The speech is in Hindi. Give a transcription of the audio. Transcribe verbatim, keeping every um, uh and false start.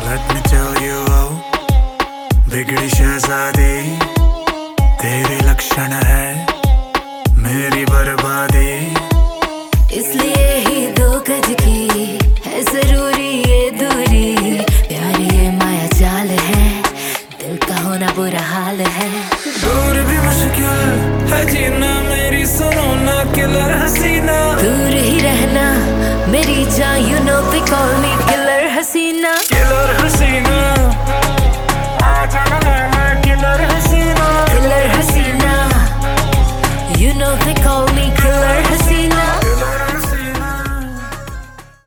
Let me tell you, oh, बिगड़ी शहजादी तेरे लक्षण है मेरी बर्बादी। इसलिए ही दो गज की है जरूरी ये दूरी, प्यार ये माया जाल है, दिल का होना बुरा हाल है। दूर भी मुश्किल है जीना मेरी सुनो ना किलर हसीना, दूर ही रहना मेरी जान, you know they call me killer।